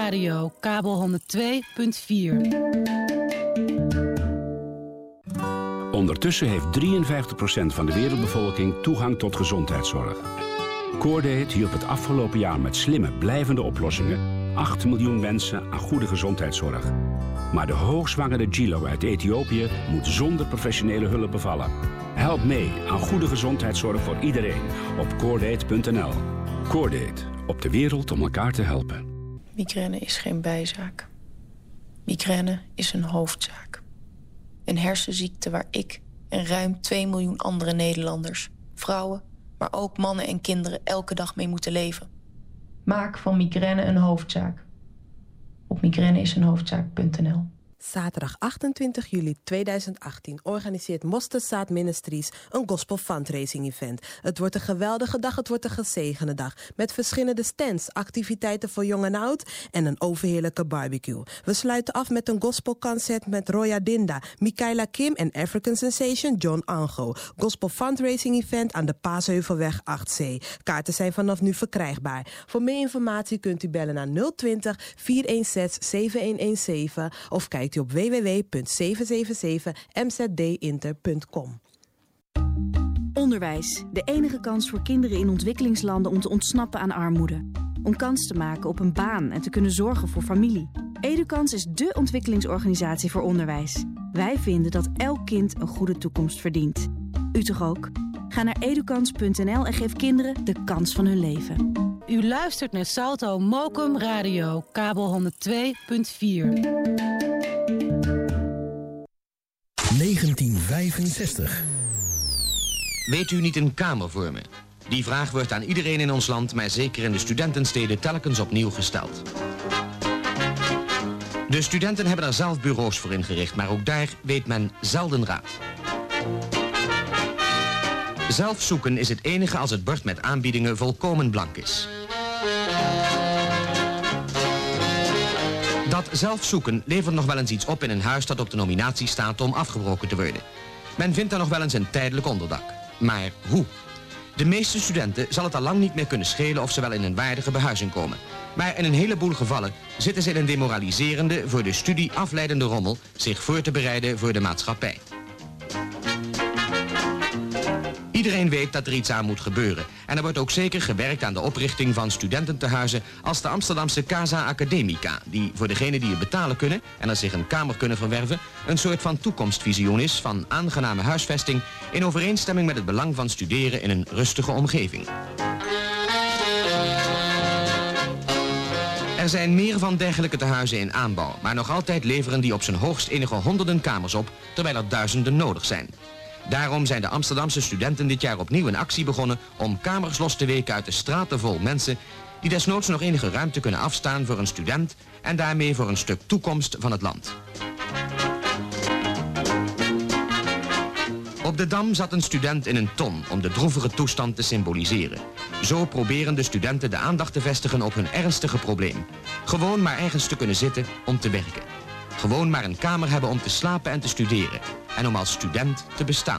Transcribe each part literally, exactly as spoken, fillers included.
Radio, kabel honderd twee punt vier. Ondertussen heeft drieënvijftig procent van de wereldbevolking toegang tot gezondheidszorg. Coordate hielp het afgelopen jaar met slimme, blijvende oplossingen acht miljoen mensen aan goede gezondheidszorg. Maar de hoogzwangere Gilo uit Ethiopië moet zonder professionele hulp bevallen. Help mee aan goede gezondheidszorg voor iedereen op coordate punt n l. Coordate, op de wereld om elkaar te helpen. Migraine is geen bijzaak. Migraine is een hoofdzaak. Een hersenziekte waar ik en ruim twee miljoen andere Nederlanders, vrouwen, maar ook mannen en kinderen elke dag mee moeten leven. Maak van migraine een hoofdzaak. Op migraine is een hoofdzaak punt n l. Zaterdag achtentwintig juli tweeduizend achttien organiseert Mosterdzaad Ministries een gospel fundraising event. Het wordt een geweldige dag, het wordt een gezegende dag. Met verschillende stands, activiteiten voor jong en oud en een overheerlijke barbecue. We sluiten af met een gospelconcert met Roya Dinda, Michaela Kim en African Sensation John Ango. Gospel fundraising event aan de Paasheuvelweg acht C. Kaarten zijn vanaf nu verkrijgbaar. Voor meer informatie kunt u bellen naar nul twintig, vier een zes, zeven een een zeven of kijkt op w w w punt zeven zeven zeven m z d inter punt com. Onderwijs, de enige kans voor kinderen in ontwikkelingslanden om te ontsnappen aan armoede. Om kans te maken op een baan en te kunnen zorgen voor familie. Edukans is dé ontwikkelingsorganisatie voor onderwijs. Wij vinden dat elk kind een goede toekomst verdient. U toch ook? Ga naar edukans punt n l en geef kinderen de kans van hun leven. U luistert naar Salto Mokum Radio, kabel honderd twee punt vier. negentien vijfenzestig. Weet u niet een kamer voor me? Die vraag wordt aan iedereen in ons land, maar zeker in de studentensteden telkens opnieuw gesteld. De studenten hebben er zelf bureaus voor ingericht, maar ook daar weet men zelden raad. Zelf zoeken is het enige als het bord met aanbiedingen volkomen blank is. Dat zelf zoeken levert nog wel eens iets op in een huis dat op de nominatie staat om afgebroken te worden. Men vindt daar nog wel eens een tijdelijk onderdak. Maar hoe? De meeste studenten zal het al lang niet meer kunnen schelen of ze wel in een waardige behuizing komen. Maar in een heleboel gevallen zitten ze in een demoraliserende, voor de studie afleidende rommel zich voor te bereiden voor de maatschappij. Iedereen weet dat er iets aan moet gebeuren. En er wordt ook zeker gewerkt aan de oprichting van studententehuizen als de Amsterdamse Casa Academica, die voor degenen die het betalen kunnen en er zich een kamer kunnen verwerven, een soort van toekomstvisioen is van aangename huisvesting in overeenstemming met het belang van studeren in een rustige omgeving. Er zijn meer van dergelijke tehuizen in aanbouw, maar nog altijd leveren die op zijn hoogst enige honderden kamers op, terwijl er duizenden nodig zijn. Daarom zijn de Amsterdamse studenten dit jaar opnieuw een actie begonnen om kamers los te weken uit de straten vol mensen die desnoods nog enige ruimte kunnen afstaan voor een student en daarmee voor een stuk toekomst van het land. Op de Dam zat een student in een ton om de droevige toestand te symboliseren. Zo proberen de studenten de aandacht te vestigen op hun ernstige probleem. Gewoon maar ergens te kunnen zitten om te werken. Gewoon maar een kamer hebben om te slapen en te studeren. En om als student te bestaan.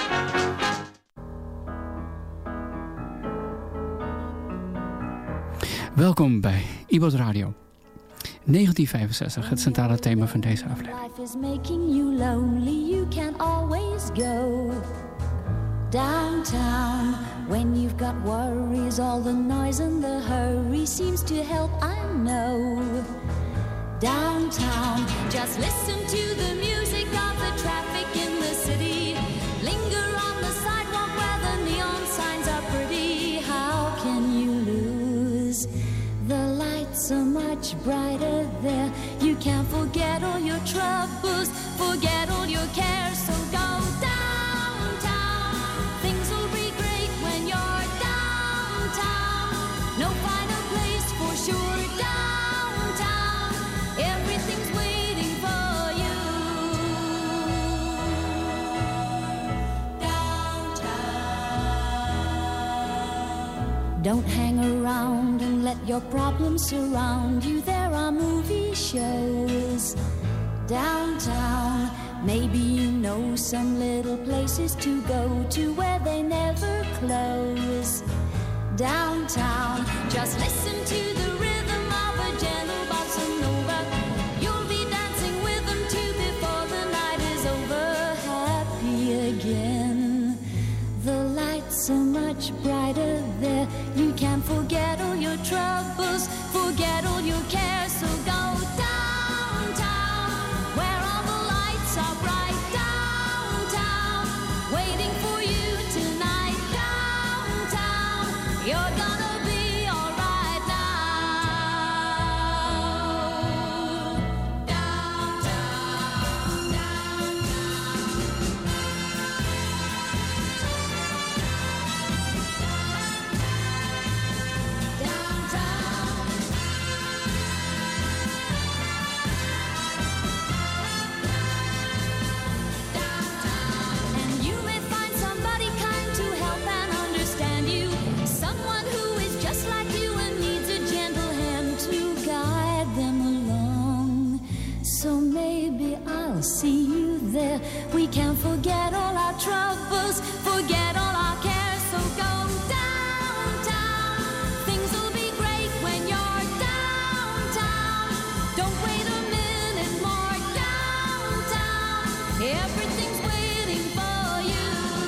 Welkom bij iBoS Radio. negentien vijfenzestig, het centrale thema van deze aflevering. Life is making you lonely, you can always go downtown. When you've got worries, all the noise and the hurry seems to help, I know. Downtown, just listen to the music of the traffic in the city. Linger on the sidewalk where the neon signs are pretty. How can you lose? The lights are much brighter there. You can't forget all your troubles, forget all your cares, so go downtown. Things will be great when you're downtown. No finer place for sure, downtown. Everything's waiting for you. Downtown. Don't hang around and let your problems surround you. There are movie shows downtown. Maybe you know some little places to go to where they never close. Downtown, just listen to the rhythm of a gentle bossa I'll see you there. We can forget all our troubles, forget all our cares. So go downtown. Things will be great when you're downtown. Don't wait a minute more. Downtown, everything's waiting for you.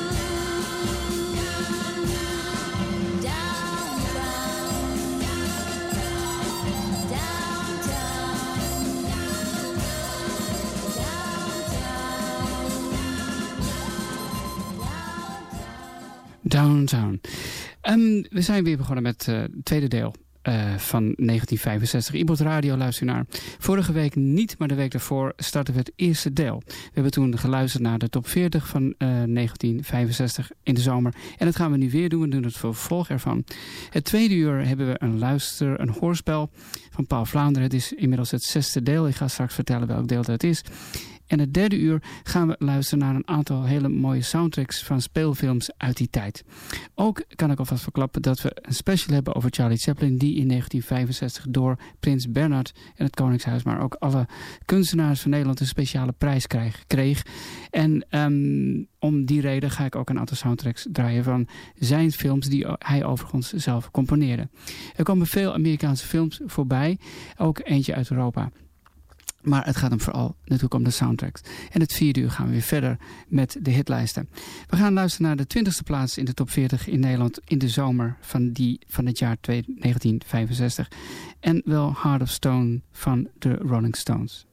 Downtown. Um, we zijn weer begonnen met uh, het tweede deel uh, van negentien vijfenzestig. Ibot Radio, luister naar. Vorige week niet, maar de week daarvoor starten we het eerste deel. We hebben toen geluisterd naar de top veertig van uh, negentien vijfenzestig in de zomer. En dat gaan we nu weer doen. We doen het vervolg ervan. Het tweede uur hebben we een luister, een hoorspel van Paul Vlaanderen. Het is inmiddels het zesde deel. Ik ga straks vertellen welk deel dat is. En het derde uur gaan we luisteren naar een aantal hele mooie soundtracks van speelfilms uit die tijd. Ook kan ik alvast verklappen dat we een special hebben over Charlie Chaplin, die in negentien vijfenzestig door Prins Bernhard en het Koningshuis, maar ook alle kunstenaars van Nederland een speciale prijs kreeg. kreeg. En um, om die reden ga ik ook een aantal soundtracks draaien van zijn films die hij overigens zelf componeerde. Er komen veel Amerikaanse films voorbij, ook eentje uit Europa. Maar het gaat hem vooral natuurlijk om de soundtracks. En het vierde uur gaan we weer verder met de hitlijsten. We gaan luisteren naar de twintigste plaats in de top veertig in Nederland in de zomer van, die, van het jaar negentien vijfenzestig. En wel Heart of Stone van de Rolling Stones.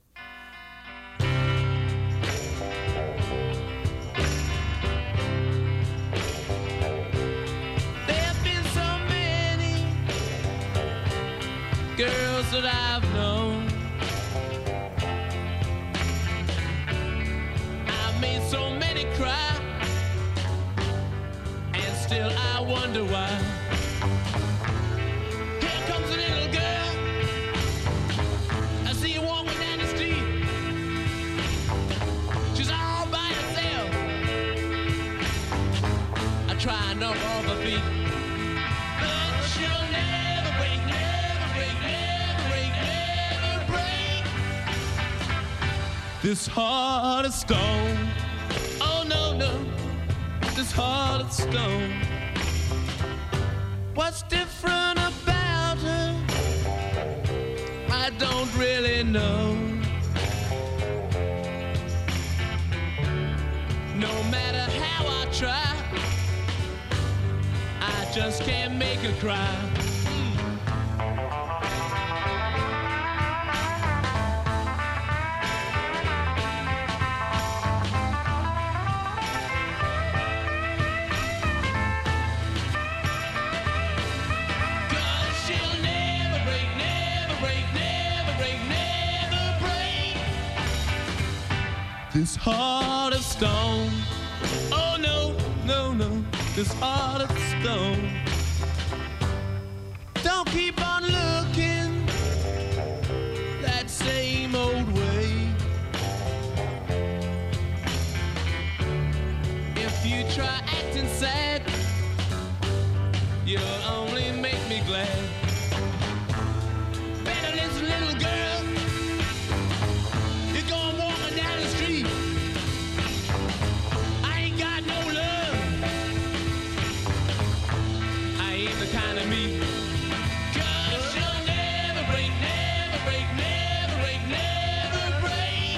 There've been so many girls that I've known. So many cry, and still I wonder why. Here comes a little girl, I see her walking down the street. She's all by herself, I try and knock off her feet, but she'll never break, never break, never break, never break this heart of stone. This heart of stone. What's different about her? I don't really know. No matter how I try, I just can't make her cry. This heart of stone. Oh no, no, no. This heart of stone. Don't keep on looking that same old way. If you try acting sad, you'll only make me glad. Better listen, little girl. You're going walking down the street. I ain't got no love. I ain't the kind of me. Cause you'll never break, never break, never break, never break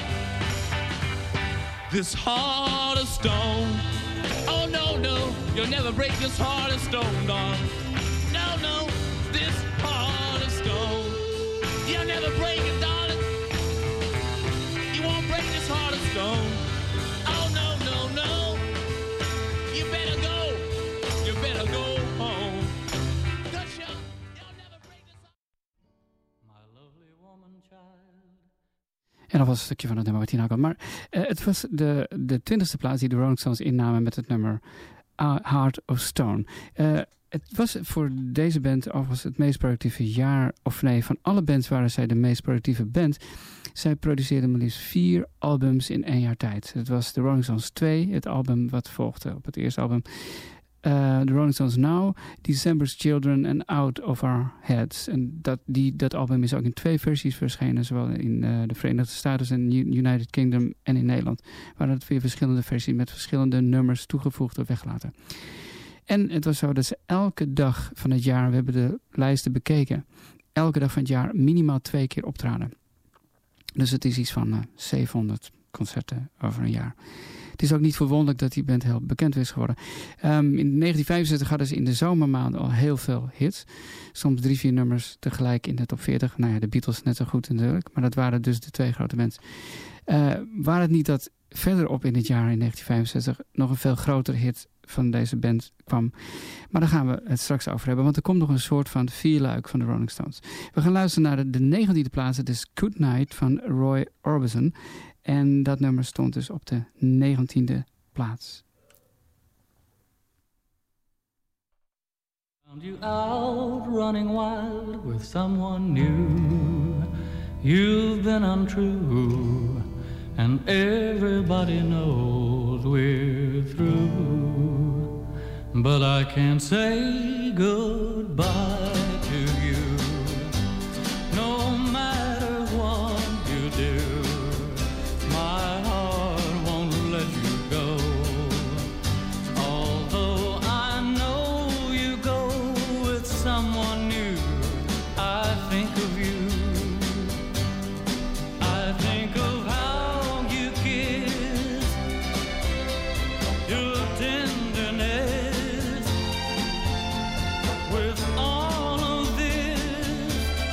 this heart of stone. Oh no, no, you'll never break this heart of stone, darling. No, no, this heart of stone. You'll never break it, darling. You won't break this heart of stone. Oh no, no, no. You better go. You better go home. Cause you'll, you'll never break this heart. My lovely woman child. En dat was een stukje van het nummer wat hij nou kan. Maar uh, het was de, de twintigste plaats die de Rolling Stones innamen met het nummer uh, Heart of Stone. Uh, het was voor deze band overigens het meest productieve jaar, of nee, van alle bands waren zij de meest productieve band. Zij produceerden maar liefst vier albums in één jaar tijd. Het was de Rolling Stones twee, het album wat volgde op het eerste album. uh, The Rolling Stones Now, December's Children en Out of Our Heads. En dat, die, dat album is ook in twee versies verschenen, zowel in uh, de Verenigde Staten en United Kingdom en in Nederland. Waren het weer verschillende versies met verschillende nummers toegevoegd of weggelaten. En het was zo dat ze elke dag van het jaar, we hebben de lijsten bekeken, elke dag van het jaar minimaal twee keer optraden. Dus het is iets van uh, zevenhonderd concerten over een jaar. Het is ook niet verwonderlijk dat die band heel bekend is geworden. Um, in negentien vijfenzestig hadden ze in de zomermaanden al heel veel hits. Soms drie, vier nummers tegelijk in de top veertig. Nou ja, de Beatles net zo goed natuurlijk. Maar dat waren dus de twee grote bands. Uh, waar het niet dat verderop in het jaar in negentien vijfenzestig nog een veel grotere hit van deze band kwam. Maar daar gaan we het straks over hebben. Want er komt nog een soort van vierluik van de Rolling Stones. We gaan luisteren naar de, de negentiende plaats. Het is Good Night van Roy Orbison. En dat nummer stond dus op de negentiende plaats. Found you out running wild with someone new. You've been untrue, and everybody knows we're through. But I can't say goodbye to you, no matter what you do. My heart won't let you go. Although I know you go with someone new, I think of you. I think of how you kiss, your tenderness. With all of this,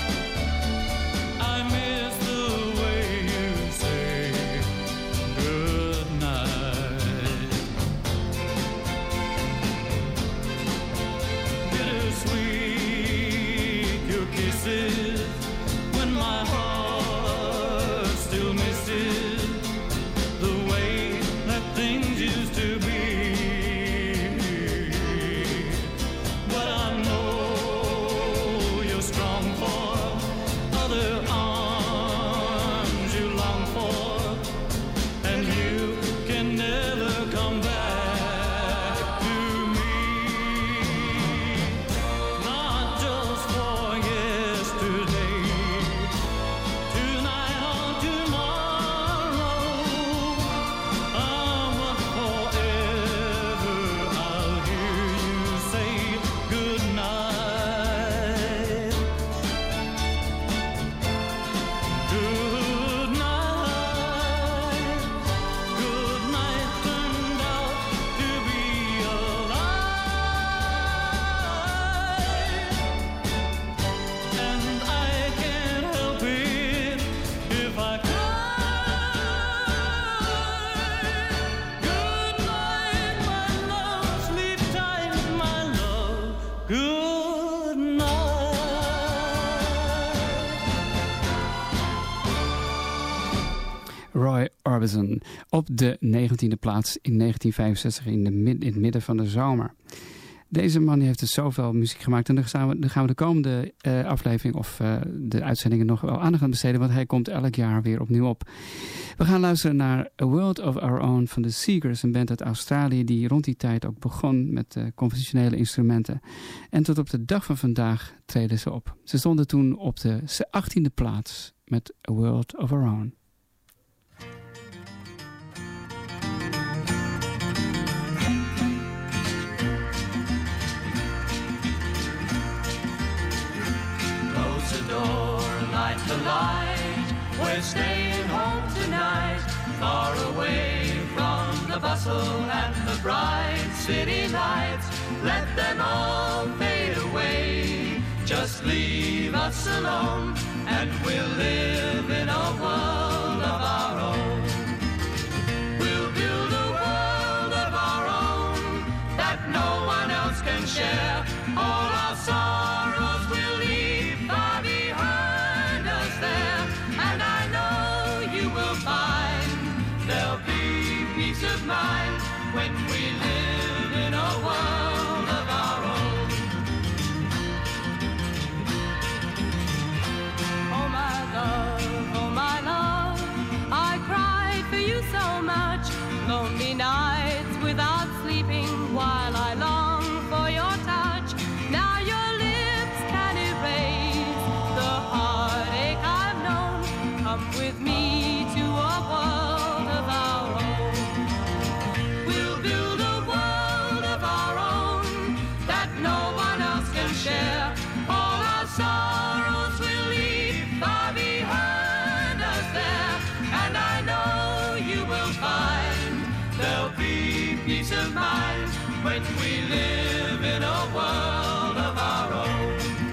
I miss the way you say good night. Bittersweet your kisses when my heart still misses the way that things used to be. But I know you're strong for other arms you long for, and you can never come back to me. Not just for yesterday, tonight or tomorrow, ah, but forever I'll hear you say good night. Good night. Good night turned out to be a lie, and I can't help it if I cry. Good night, my love, sleep tight, my love. Good night. Roy Orbison op de negentiende plaats in negentien vijfenzestig in, de mid, in het midden van de zomer. Deze man die heeft dus zoveel muziek gemaakt en daar gaan we, daar gaan we de komende uh, aflevering of uh, de uitzendingen nog wel aandacht aan besteden, want hij komt elk jaar weer opnieuw op. We gaan luisteren naar A World of Our Own van de Seekers, een band uit Australië die rond die tijd ook begon met uh, conventionele instrumenten. En tot op de dag van vandaag treden ze op. Ze stonden toen op de achttiende plaats met A World of Our Own. Close the door, light the light. We're staying home tonight, far away from the bustle and the bright city lights. Let them all fade away. Just leave us alone, and we'll live in a world of our own. We'll build a world of our own that no one else can share. All our sorrows will leave far behind us there, and I know you will find there'll be peace of mind when we live in a world of our own. Oh my love, oh my love, I cried for you so much. Lonely nights without sleeping while I long Come with me to a world of our own. We'll build a world of our own that no one else can share. All our sorrows will leave far behind us there. And I know you will find there'll be peace of mind when we live in a world of our own.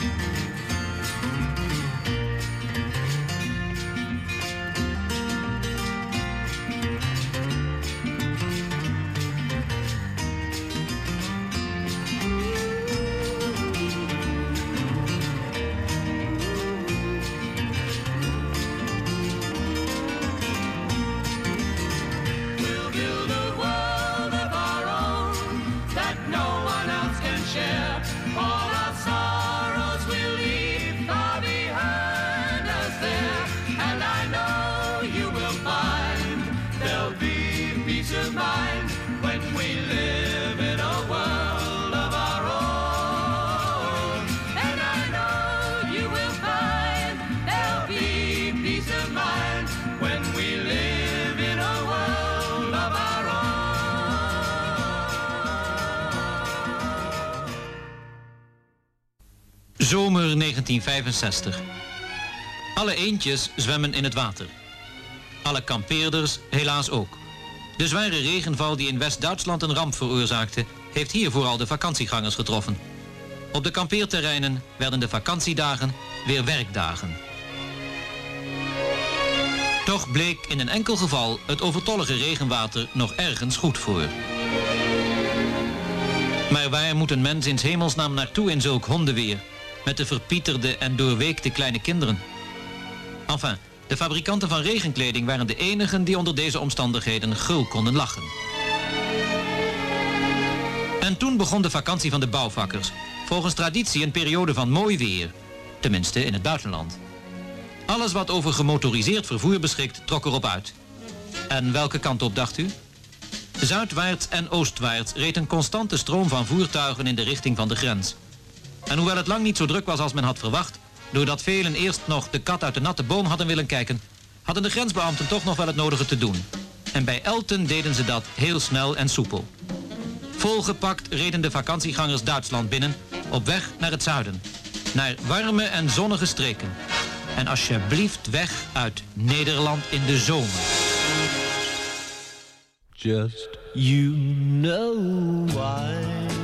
Zomer negentien vijfenzestig. Alle eendjes zwemmen in het water. Alle kampeerders helaas ook. De zware regenval die in West-Duitsland een ramp veroorzaakte, heeft hier vooral de vakantiegangers getroffen. Op de kampeerterreinen werden de vakantiedagen weer werkdagen. Toch bleek in een enkel geval het overtollige regenwater nog ergens goed voor. Maar waar moet een mens in 's hemelsnaam naartoe in zulk hondenweer, met de verpieterde en doorweekte kleine kinderen? Enfin, de fabrikanten van regenkleding waren de enigen die onder deze omstandigheden gul konden lachen. En toen begon de vakantie van de bouwvakkers. Volgens traditie een periode van mooi weer. Tenminste in het buitenland. Alles wat over gemotoriseerd vervoer beschikt, trok erop uit. En welke kant op, dacht u? Zuidwaarts en oostwaarts reed een constante stroom van voertuigen in de richting van de grens. En hoewel het lang niet zo druk was als men had verwacht, doordat velen eerst nog de kat uit de natte boom hadden willen kijken, hadden de grensbeambten toch nog wel het nodige te doen. En bij Elten deden ze dat heel snel en soepel. Volgepakt reden de vakantiegangers Duitsland binnen, op weg naar het zuiden. Naar warme en zonnige streken. En alsjeblieft weg uit Nederland in de zomer. Just you know why.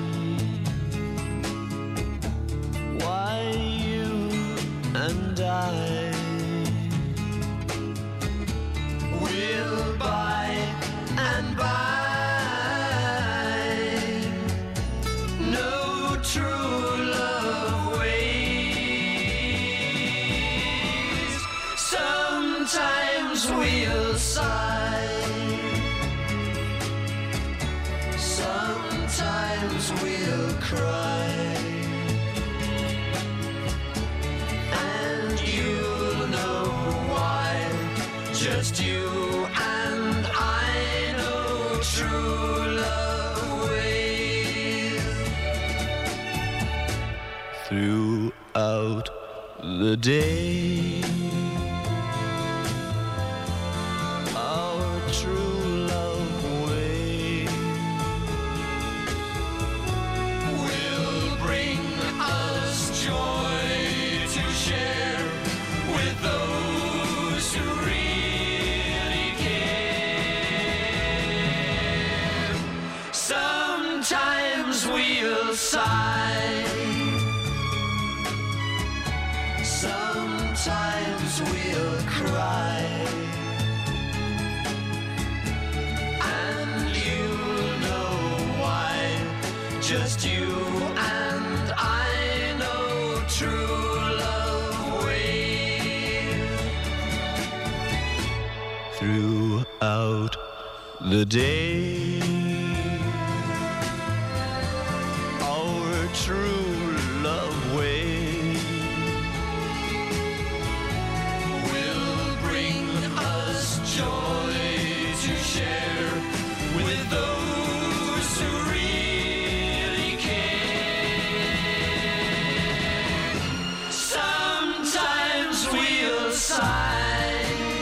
Why you and I will by and by no true love ways. Sometimes we'll sigh, sometimes we'll cry. Just you and I know true love ways. Throughout the day, our true love way will bring us joy to share with those who really sometimes we'll sigh, sometimes we'll cry, and you'll know why. Just you and I know true love ways. Throughout the day, true love way will bring us joy to share with those who really care. Sometimes we'll sigh,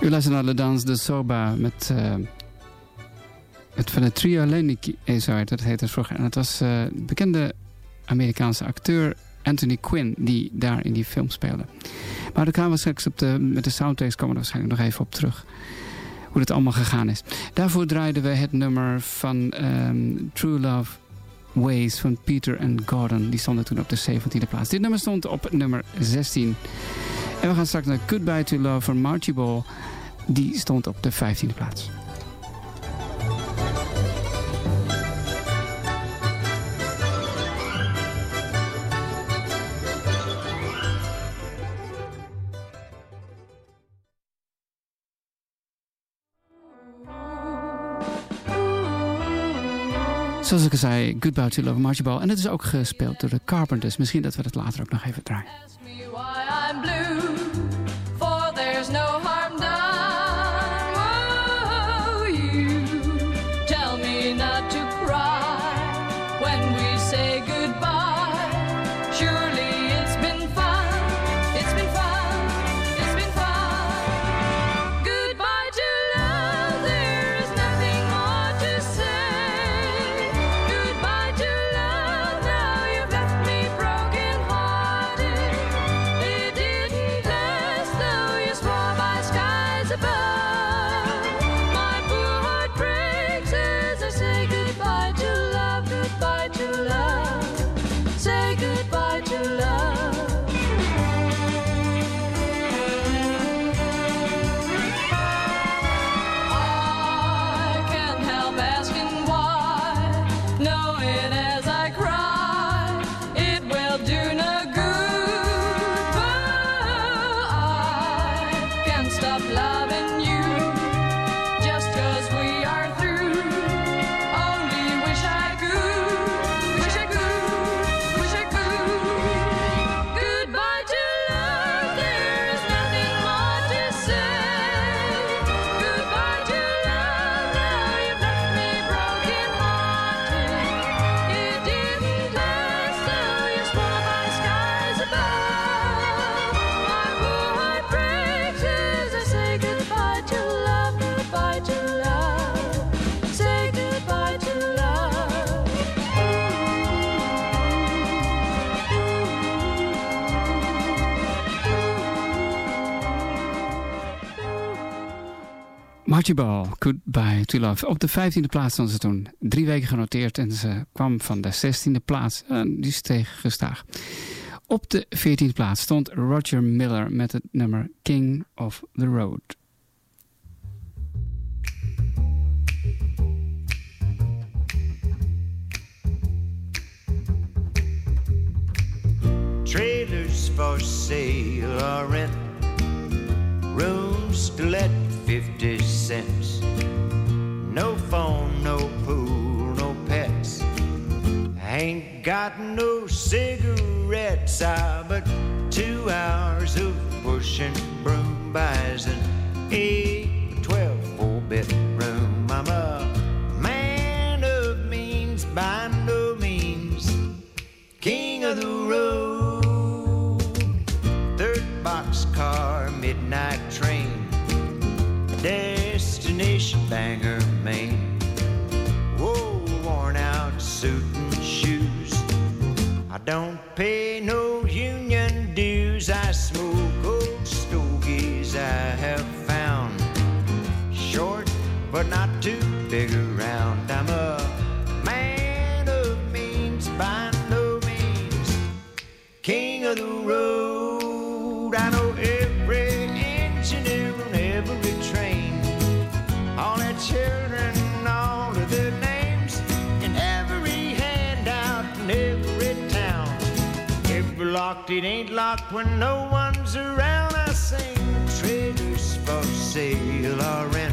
U luistert naar Le Dans de Soba met, uh, met van het trio Lenny Ezard, dat heette het vroeger. En het was uh, de bekende Amerikaanse acteur Anthony Quinn die daar in die film speelde. Maar daar gaan we straks op de, met de soundtracks komen we waarschijnlijk nog even op terug. Hoe het allemaal gegaan is. Daarvoor draaiden we het nummer van um, True Love Ways van Peter and Gordon. Die stonden toen op de zeventiende plaats. Dit nummer stond op nummer zestien. En we gaan straks naar Goodbye to Love van Marchie Ball. Die stond op de vijftiende plaats. Zoals ik al zei, Goodbye to Love, Marchie Ball. En het is ook gespeeld door de Carpenters. Misschien dat we het later ook nog even draaien. Ask me why I'm blue, for there's no harm done. Oh, you tell me not to cry when we say goodbye. Surely it's been fun, it's been fun, it's been fun. Goodbye to love, there's nothing more to say. Goodbye to love, now you've left me broken hearted. It didn't last, though you swore by skies above. My poor heart breaks as I say goodbye to love, goodbye to love. Say goodbye to love. I can't help asking why, knowing as I cry, it will do no good. But I can't stop loving you, just 'cause we are through. Only wish I could, wish I could, wish I could. Goodbye to love, there is nothing more to say. Goodbye to love, now you've left me broken hearted. It didn't last, though you swore by skies above. My poor heart breaks as I say goodbye to love, goodbye to love. Say goodbye to love. Marchie Ball, Goodbye to Love. Op de vijftiende plaats stond ze toen. Drie weken genoteerd en ze kwam van de zestiende plaats. En die steeg gestaag. Op de veertiende plaats stond Roger Miller met het nummer King of the Road. Trailers for sale or rent, rooms to let fifty cents. No phone, no pool, no pets. Ain't got no cigarettes, ah, but two hours of pushing broom buys an eight, twelve, four-bedroom. I'm a man of means, by no means king of the road. Third boxcar, midnight train, destination Bangor, Maine. Whoa, worn out suit and shoes. I don't pay no union dues. I smoke old stogies I have found. Short, but not too big around. I'm a man of means, by no means king of the road. I know every engineer on every train, all their children, all of their names, and every handout in every town. If locked, it ain't locked when no one's around. I sing trailers for sale or rent,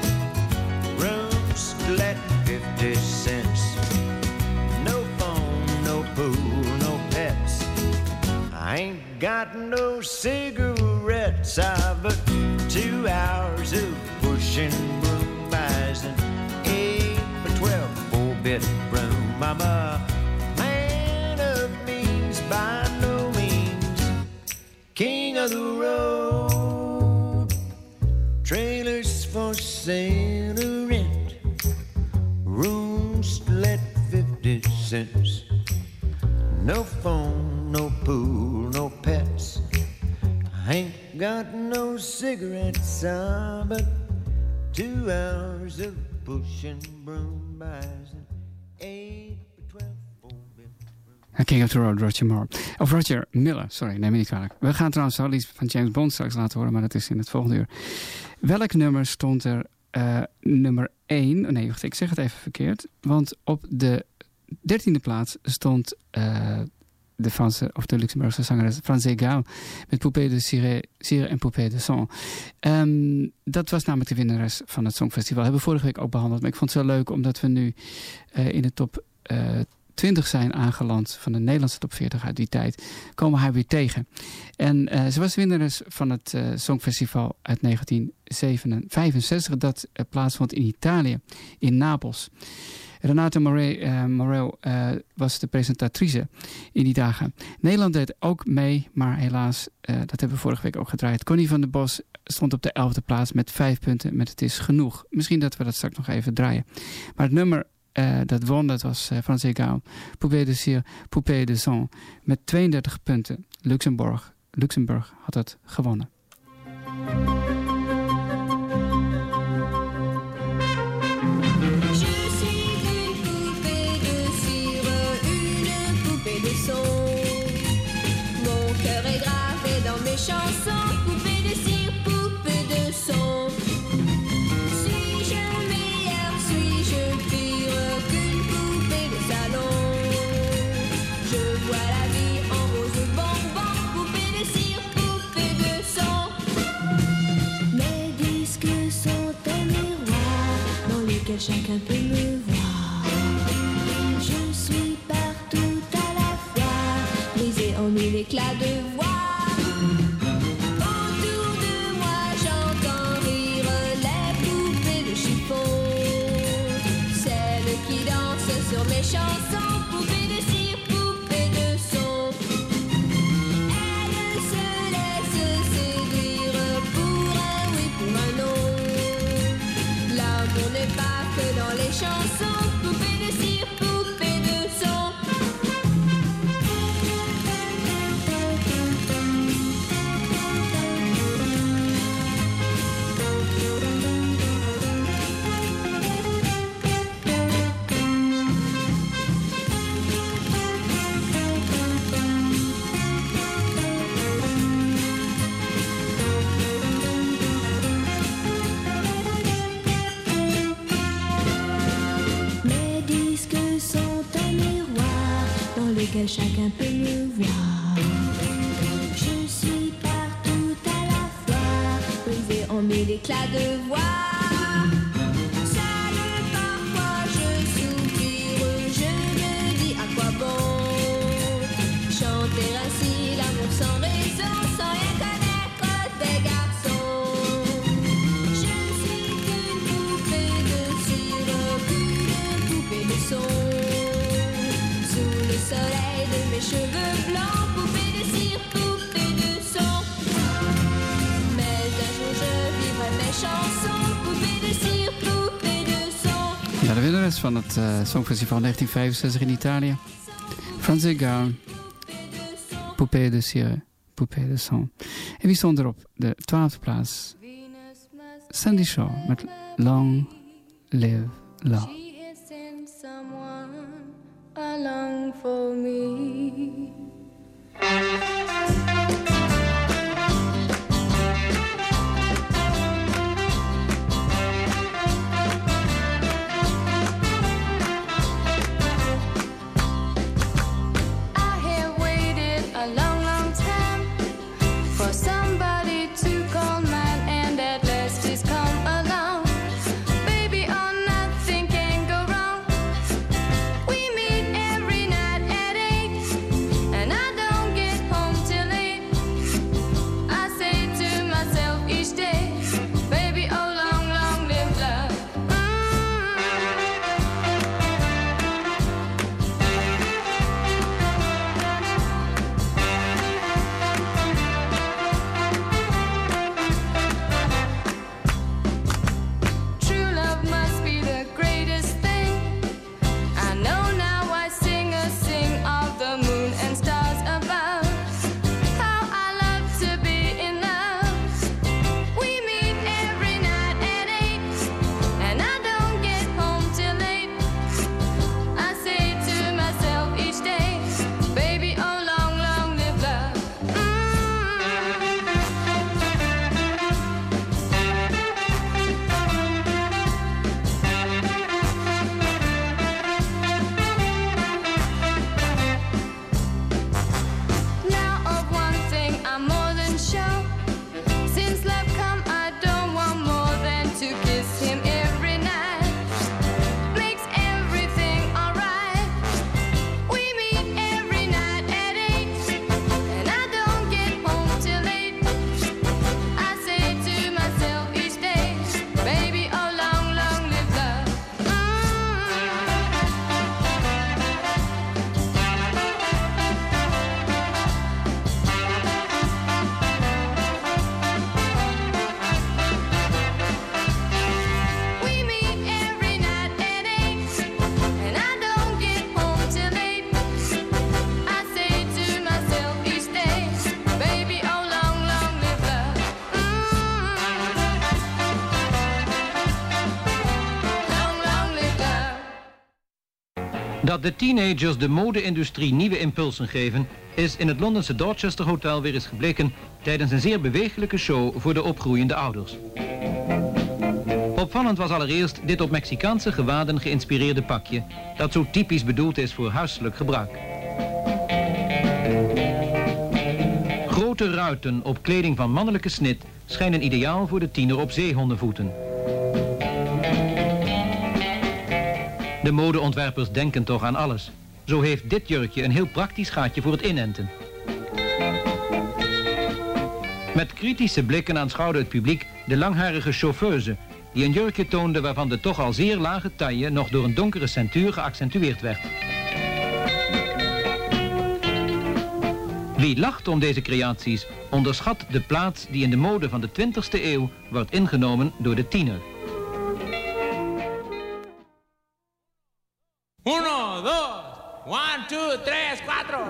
rooms to let fifty cents. No phone, no pool, no pets. I ain't got no cigarettes, ah, but two hours of pushing broom buys an eight by twelve four-bedroom. I'm a man of means, by no means king of the road. Train sense. No phone, no pool, no pets. I ain't got no cigarettes, ah, but two hours of pushing broom buys an eight by twelve. King of the Road, Roger Moore. Of Roger Miller, sorry, neem me niet kwalijk. We gaan trouwens wel iets van James Bond straks laten horen, maar dat is in het volgende uur. Welk nummer stond er uh, nummer één? Nee, wacht, ik zeg het even verkeerd. Want op de dertiende plaats stond uh, de Franse, of de Luxemburgse zangeres Franz Gall met Poupée de Cire, Cire en Poupée de Son. Um, dat was namelijk de winnares van het Songfestival. Hebben we vorige week ook behandeld. Maar ik vond het zo leuk omdat we nu uh, in de top uh, twintig zijn aangeland van de Nederlandse top veertig uit die tijd, komen we haar weer tegen. En uh, ze was winnares van het uh, Songfestival uit negentien vijfenzestig dat uh, plaatsvond in Italië, in Napels. Renate Morel uh, Morel, uh, was de presentatrice in die dagen. Nederland deed ook mee, maar helaas, uh, dat hebben we vorige week ook gedraaid. Connie van der Bos stond op de elfde plaats met vijf punten met Het is genoeg. Misschien dat we dat straks nog even draaien. Maar het nummer Uh, dat won, dat was uh, Franz Gall. Poupée de Cire, Poupée de Son. Met tweeëndertig punten. Luxemburg, Luxemburg had het gewonnen. Chansons, poupée de cire, poupée de son. Suis-je meilleur, suis-je pire qu'une poupée de salon? Je vois la vie en rose bonbon, poupée de cire, poupée de son. Mes disques sont un miroir dans lequel chacun peut me voir. Je suis partout à la fois, brisée en mille éclats de voix. Sur mes chansons, poupée de cire, poupée de son. Elle se laisse séduire pour un oui, pour un non. L'amour n'est pas que dans les chansons, poupée de cire, poupée de son. Que chacun peut me voir. Je suis partout à la fois, brisée en mille éclats de voix. Seule parfois je soupire, je me dis à quoi bon chanter ainsi l'amour sans raison, sans rien connaître des garçons. Je suis qu'une poupée de cire, qu'une poupée de son. Sous le soleil de mes cheveux blancs, poupée de cire, poupée de son. Mais un jour je vivrai mes chansons, poupée de cire, poupée de son. Ja, de winnares van het uh, Songfestival negentien vijfenzestig in Italië. Franz Gall, Poupée de Cire, Poupée de Son. En wie stond er op de twaalfde plaats? Sandy Shaw met Long Live Love. Along for me. I have waited a long, long time for somebody to call mine, and at last he's come along. Baby, on nothing can go. Dat de teenagers de mode-industrie nieuwe impulsen geven, is in het Londense Dorchester Hotel weer eens gebleken tijdens een zeer bewegelijke show voor de opgroeiende ouders. Opvallend was allereerst dit op Mexicaanse gewaden geïnspireerde pakje, dat zo typisch bedoeld is voor huiselijk gebruik. Grote ruiten op kleding van mannelijke snit schijnen ideaal voor de tiener op zeehondenvoeten. De modeontwerpers denken toch aan alles. Zo heeft dit jurkje een heel praktisch gaatje voor het inenten. Met kritische blikken aanschouwde het publiek de langharige chauffeuse, die een jurkje toonde waarvan de toch al zeer lage taille nog door een donkere centuur geaccentueerd werd. Wie lacht om deze creaties, onderschat de plaats die in de mode van de twintigste eeuw wordt ingenomen door de tiener. Uno, dos, one, two, tres, cuatro.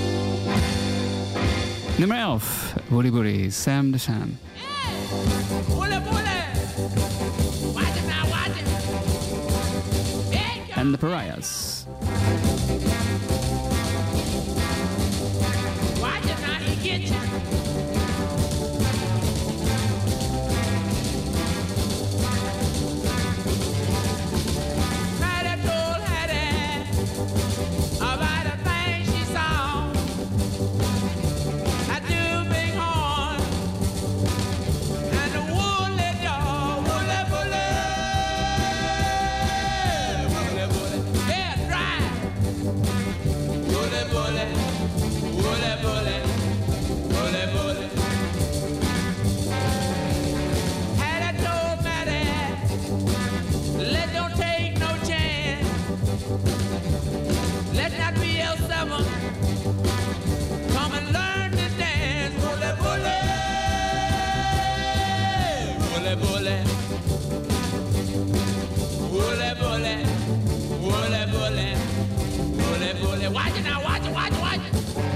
Nummer elf, Woody Woody, Sam the Sham. Boele, boele. Watch it now, watch it. And the Pariahs. Watch it now, he get you. Watch it now, watch it, watch it, watch it.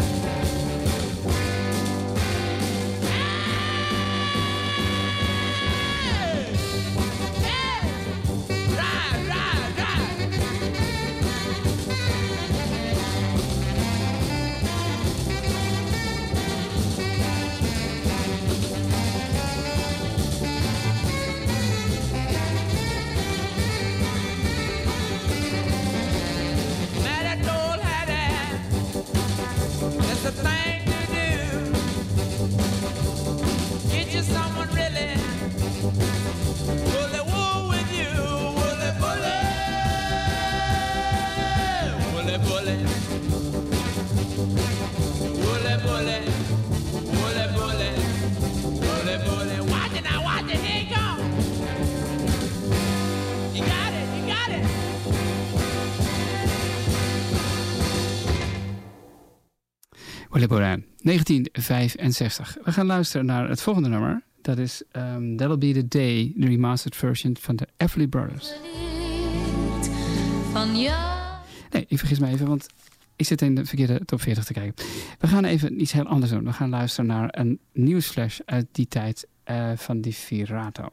negentien vijfenzestig. We gaan luisteren naar het volgende nummer. Dat is um, That'll Be The Day, de remastered version van de Everly Brothers. Van jou. Nee, ik vergis me even, want ik zit in de verkeerde top veertig te kijken. We gaan even iets heel anders doen. We gaan luisteren naar een nieuwsflash uit die tijd uh, van die Virato.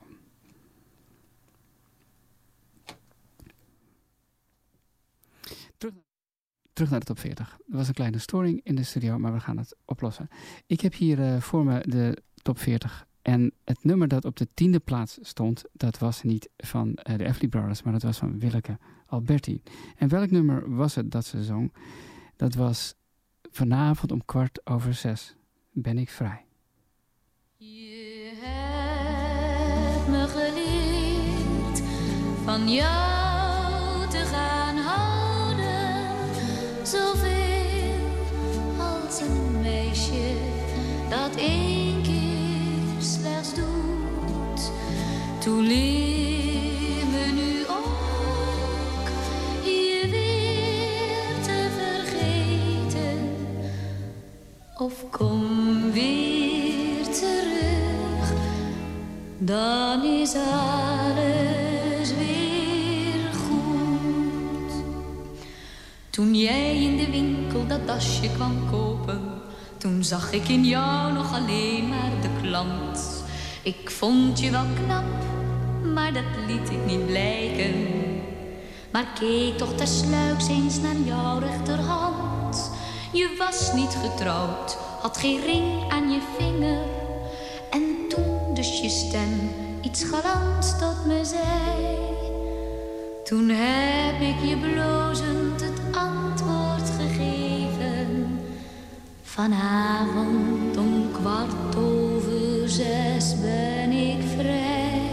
Terug Terug naar de top veertig. Er was een kleine storing in de studio, maar we gaan het oplossen. Ik heb hier uh, voor me de top veertig. En het nummer dat op de tiende plaats stond, dat was niet van uh, de Everly Brothers, maar dat was van Willeke Alberti. En welk nummer was het dat ze zong? Dat was Vanavond om kwart over zes ben ik vrij. Je hebt me geleerd van jou te gaan houden, zoveel als een meisje dat één keer slechts doet. Toen leer me nu ook je weer te vergeten, of kom weer terug, dan is alles weer goed. Toen jij in de winkel dat dasje kwam kopen, toen zag ik in jou nog alleen maar de klant. Ik vond je wel knap, maar dat liet ik niet blijken. maar keek toch tersluiks eens naar jouw rechterhand. Je was niet getrouwd, had geen ring aan je vinger. En toen dus je stem iets galants tot me zei. Toen heb ik je blozend het antwoord gegeven. Vanavond om kwart over zes ben ik vrij.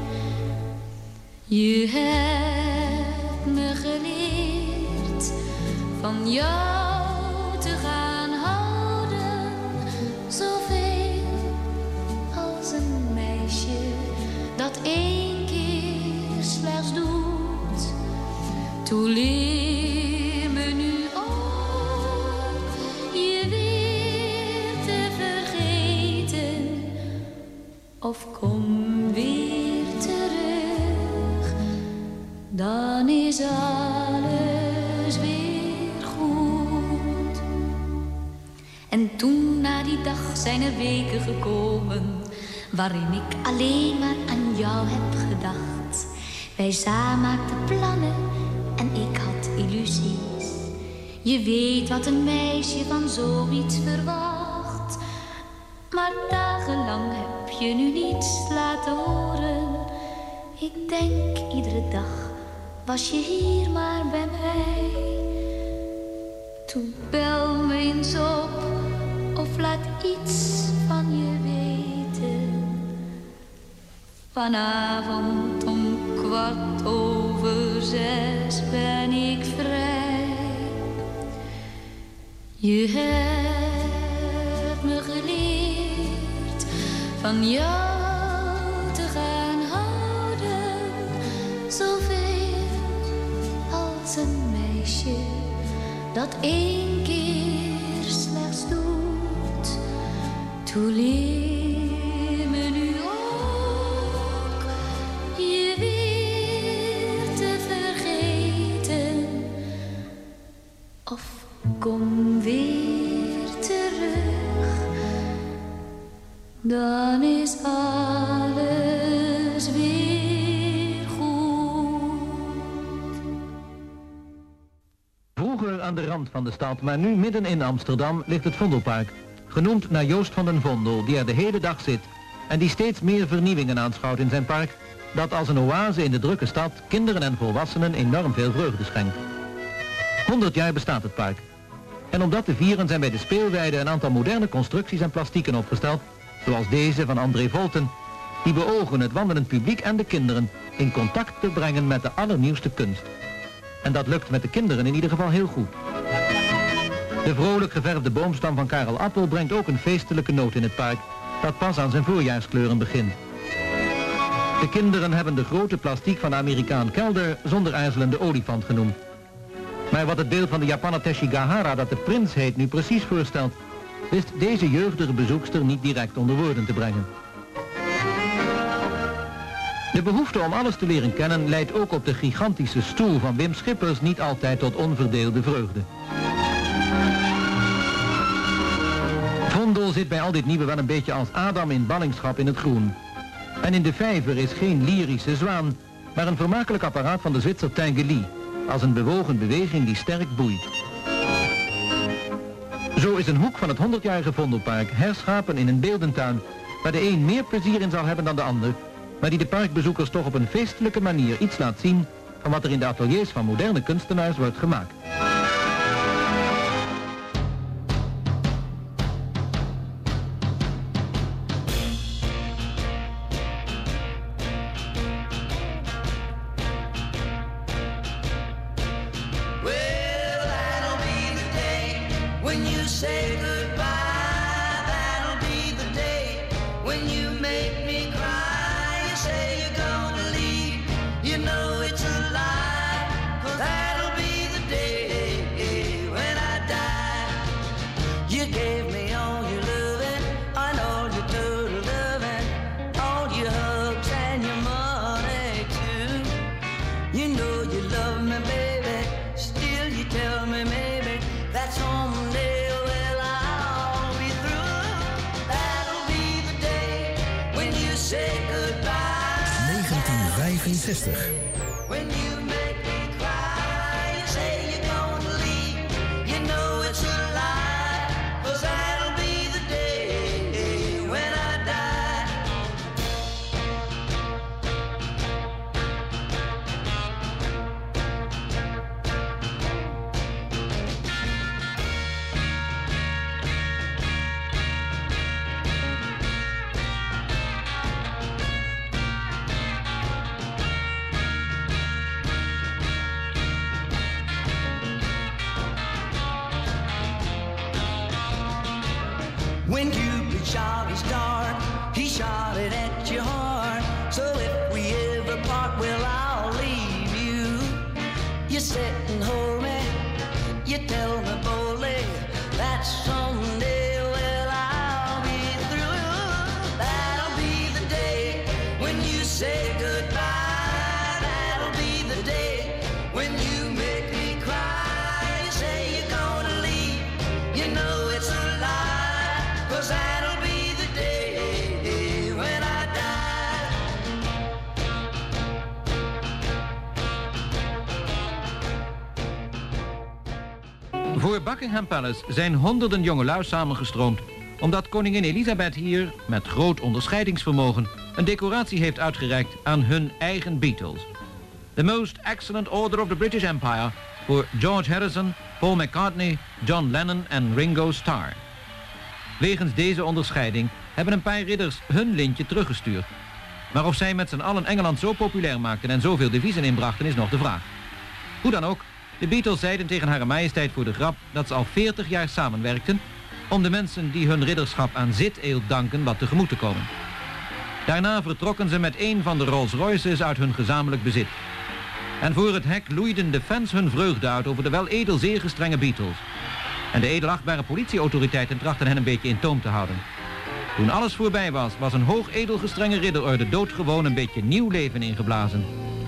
Je hebt me geleerd van jou te gaan houden. Zoveel als een meisje dat één keer slechts doet. Toen leer me nu ook je weer te vergeten. Of kom weer terug, dan is alles weer goed. En toen na die dag zijn er weken gekomen waarin ik alleen maar aan jou heb gedacht. Wij samen maakten plannen en ik had illusies. Je weet wat een meisje van zoiets verwacht. Maar dagenlang heb je nu niets laten horen. Ik denk iedere dag, was je hier maar bij mij. Toen bel me eens op of laat iets van je weten. Vanavond om kwart over zes ben ik vrij. Je hebt me geleerd van jou te gaan houden. Zoveel als een meisje dat één keer slechts doet. Toen leer me nu ook je weer te vergeten. Of kom weer terug, dan is alles weer goed. Vroeger aan de rand van de stad, maar nu midden in Amsterdam, ligt het Vondelpark. Genoemd naar Joost van den Vondel, die er de hele dag zit en die steeds meer vernieuwingen aanschouwt in zijn park, dat als een oase in de drukke stad kinderen en volwassenen enorm veel vreugde schenkt. honderd jaar bestaat het park. En om dat te vieren zijn bij de speelweide een aantal moderne constructies en plastieken opgesteld, zoals deze van André Volten, die beogen het wandelend publiek en de kinderen in contact te brengen met de allernieuwste kunst. En dat lukt met de kinderen in ieder geval heel goed. De vrolijk geverfde boomstam van Karel Appel brengt ook een feestelijke noot in het park, dat pas aan zijn voorjaarskleuren begint. De kinderen hebben de grote plastiek van de Amerikaan Kelder zonder aarzelen de olifant genoemd. Maar wat het beeld van de Japaner Teshigahara, dat de prins heet, nu precies voorstelt, wist deze jeugdige bezoekster niet direct onder woorden te brengen. De behoefte om alles te leren kennen leidt ook op de gigantische stoel van Wim Schippers niet altijd tot onverdeelde vreugde. Vondel zit bij al dit nieuwe wel een beetje als Adam in ballingschap in het groen. En in de vijver is geen lyrische zwaan, maar een vermakelijk apparaat van de Zwitser Tinguely, als een bewogen beweging die sterk boeit. Zo is een hoek van het honderdjarige Vondelpark herschapen in een beeldentuin, waar de een meer plezier in zal hebben dan de ander, maar die de parkbezoekers toch op een feestelijke manier iets laat zien van wat er in de ateliers van moderne kunstenaars wordt gemaakt. negentien vijfenzestig. When Cupid shot his dart, he shot it at your heart. So if we ever part, well, I'll leave you. You sit and hold me, you tell me boldly that someday, well, I'll be through. That'll be the day when you say goodbye. That'll be the day when you make me cry. You say you're gonna leave, you know it's a lie, 'cause that'll be the day when I die. Voor Buckingham Palace zijn honderden jongelui samengestroomd, omdat koningin Elisabeth hier, met groot onderscheidingsvermogen, een decoratie heeft uitgereikt aan hun eigen Beatles. The Most Excellent Order of the British Empire voor George Harrison, Paul McCartney, John Lennon en Ringo Starr. Wegens deze onderscheiding hebben een paar ridders hun lintje teruggestuurd. Maar of zij met z'n allen Engeland zo populair maakten en zoveel deviezen inbrachten is nog de vraag. Hoe dan ook, de Beatles zeiden tegen Hare Majesteit voor de grap dat ze al veertig jaar samenwerkten om de mensen die hun ridderschap aan ziteelt danken wat tegemoet te komen. Daarna vertrokken ze met een van de Rolls Royces uit hun gezamenlijk bezit. En voor het hek loeiden de fans hun vreugde uit over de wel edel zeer gestrenge Beatles. En de edelachtbare politieautoriteiten trachten hen een beetje in toom te houden. Toen alles voorbij was, was een hoog edel gestrenge ridderorde doodgewoon een beetje nieuw leven ingeblazen.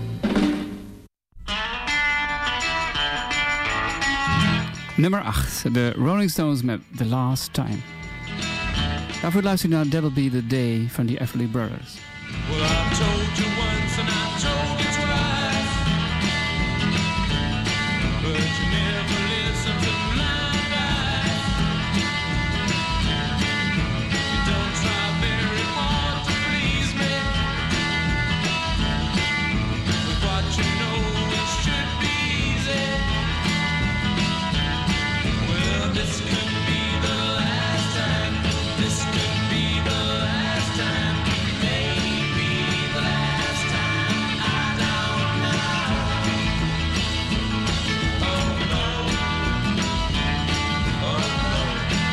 Nummer acht, de Rolling Stones met The Last Time. Daarvoor luister je naar That'll Be The Day van de Everly Brothers. Well, I told you once and I told you twice, but you never listen to my advice. You don't try very hard to please me, but what you know it should be easy. Well, this could be the last time, this could be the last time, maybe the last time, I don't know. Oh no, oh no.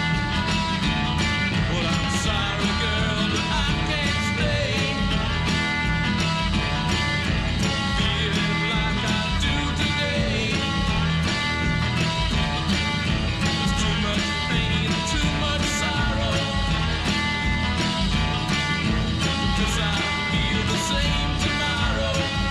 Well, I'm sorry, girl, but I can't stay feeling like I do today. There's too much pain, too much sorrow, 'cause I feel the same tomorrow.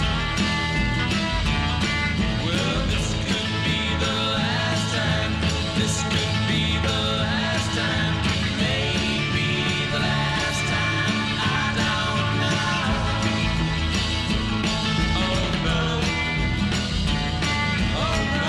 Well, this could be the last time, this could be the last time, maybe the last time, I don't know. Oh no, oh no.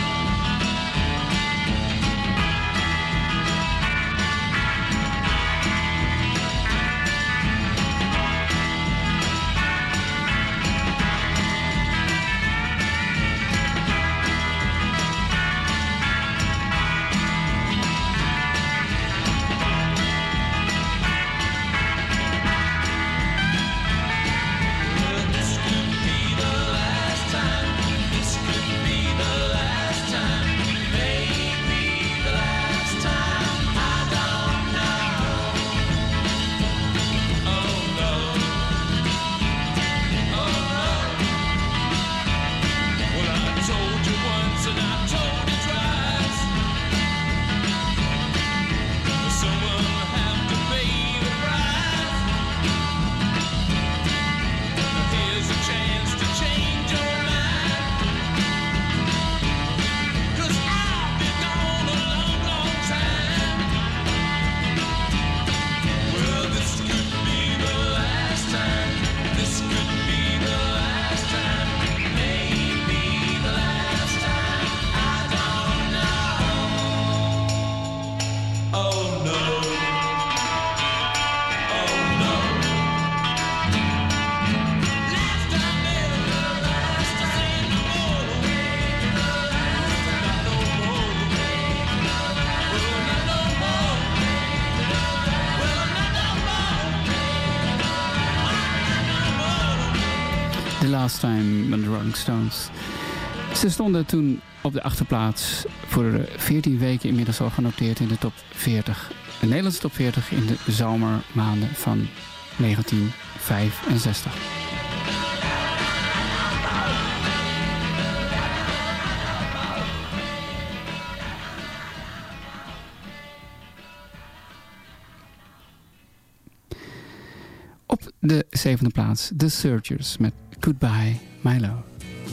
Well, this could be the last time, this could be the last time, maybe the last time, I don't know. Oh no, oh no. Well, I told you once and I told you twice, someone will have to pay the price. Now here's a chance to change your mind, 'cause I've been gone a long, long time. Well, this could be the last time, this could be the last time, maybe the last time, I don't know. Oh no, oh no. Last time, never the last time, no more, not no more, well, not no more, well, not no more, The Last Time met de Rolling Stones. Ze stonden toen op de achterplaats voor de veertien weken inmiddels al genoteerd in de top veertig. De Nederlandse top veertig in de zomermaanden van negentien vijfenzestig. Op de zevende plaats The Searchers met Goodbye My Love.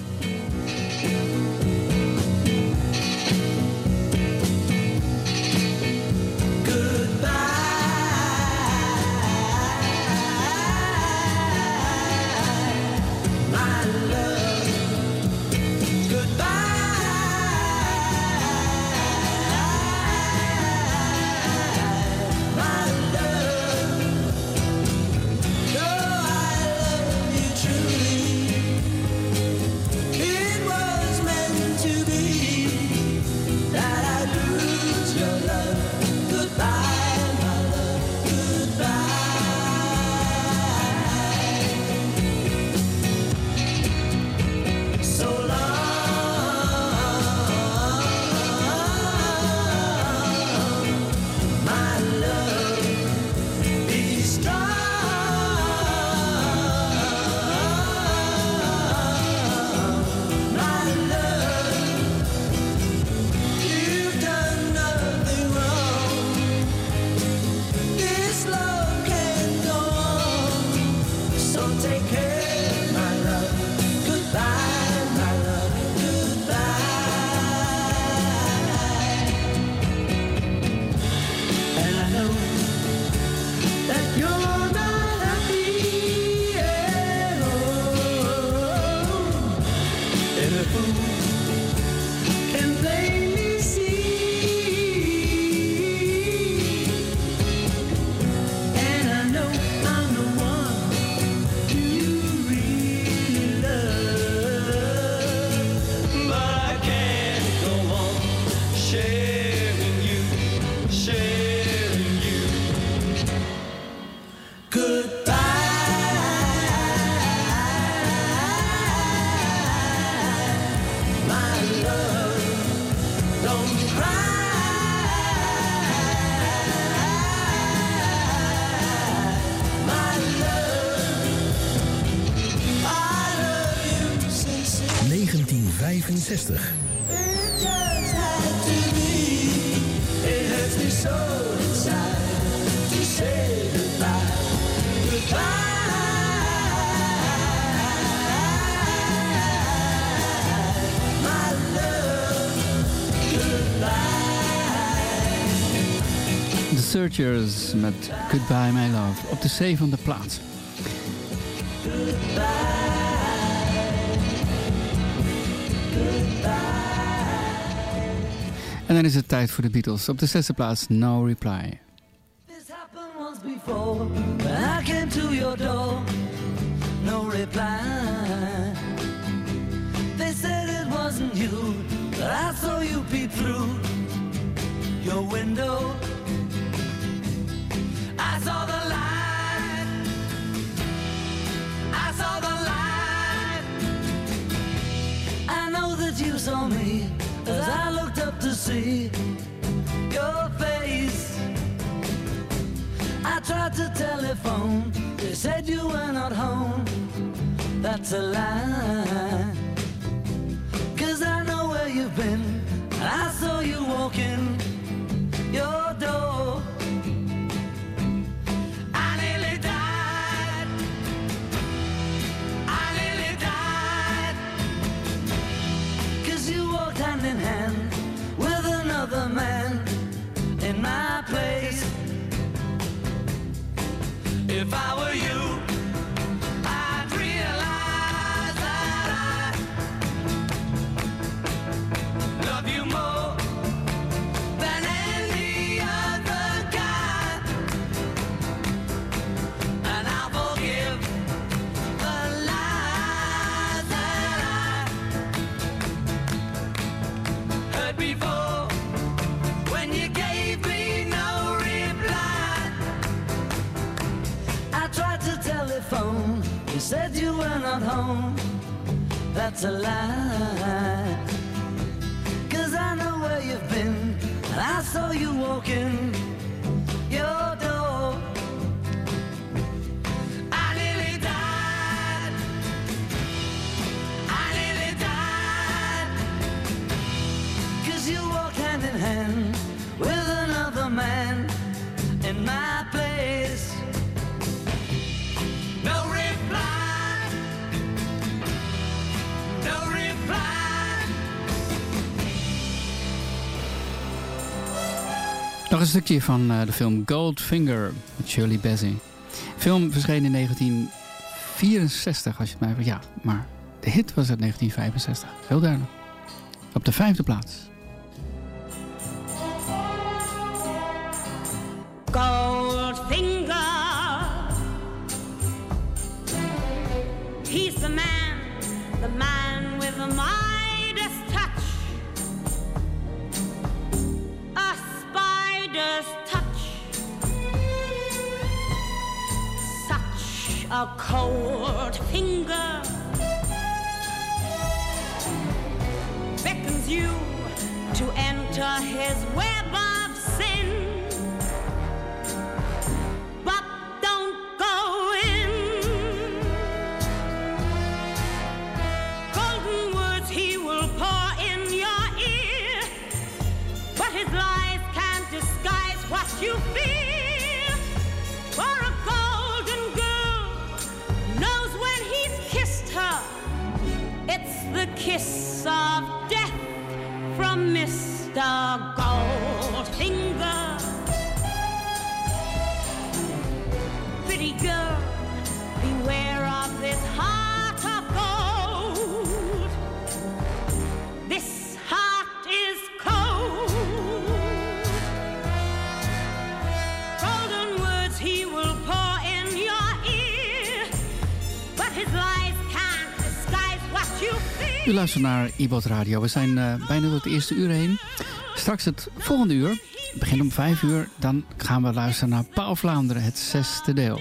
negentien vijfenzestig. The Searchers met Goodbye My Love op de zevende plaats. En dan is het tijd voor de Beatles. Op de zesde plaats No Reply. This happened once before when I came to your door. No reply. They said it wasn't you, but I saw you peep through your window. I saw the light. I saw the light. I know that you saw me as I looked up to see your face. I tried to telephone, they said you were not home. That's a lie, 'cause I know where you've been. I saw you walking your door. I nearly died. I nearly died. 'Cause you walked hand in hand with another man in my place. If I were you, I'd realize that I love you more than any other guy. And I'll forgive the lies that I heard before when you gave me no reply. I tried to telephone, you said you were not home. That's a lie, broken your door. I nearly died. I nearly died. 'Cause you walk hand in hand with another man in my place. No reply. No reply. Nog een stukje van uh, de film Goldfinger met Shirley Bassey. De film verscheen in negentien vierenzestig, als je het mij vraagt. Ja, maar de hit was uit negentien vijfenzestig. Heel duidelijk. Op de vijfde plaats. Goldfinger, he's the man, the man with the Midas touch, a spider's touch, such a cold finger beckons you to enter his web of sin. His lies can't disguise what you feel. For a golden girl knows when he's kissed her, it's the kiss of death from Mister Goldfinger. Pretty girl, beware of this heart of gold. This heart is cold. He will pour in your ear, but his lies can't disguise what you feel. U luistert naar Ibot Radio. We zijn uh, bijna door het eerste uur heen. Straks het volgende uur, het begint om vijf uur, dan gaan we luisteren naar Paul Vlaanderen, het zesde deel.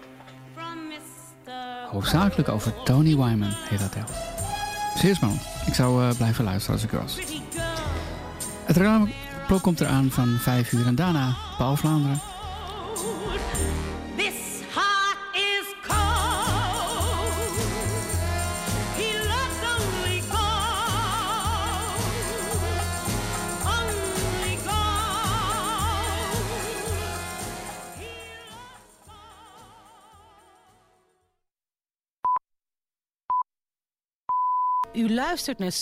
Hoofdzakelijk over Tony Wyman heet dat deel. Zeer spannend. Ik zou uh, blijven luisteren als ik er was. Het reclameblok komt eraan van vijf uur en daarna Paul Vlaanderen. U luistert naar